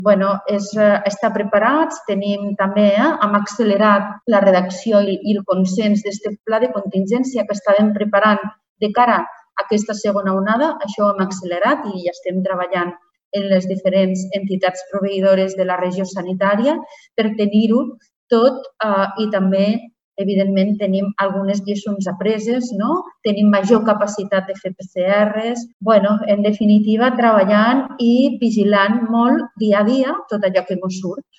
estar preparats. Tenim també, hem accelerat la redacció i el consens d'aquest pla de contingència que estàvem preparant de cara a aquesta segona onada. Això ho hem accelerat i ja estem treballant en les diferents entitats proveïdores de la regió sanitària per tenir-ho tot i també, evidentment, tenim algunes lliçons apreses, tenim major capacitat de fer PCRs. En definitiva, treballant i vigilant molt dia a dia tot allò que ens surt.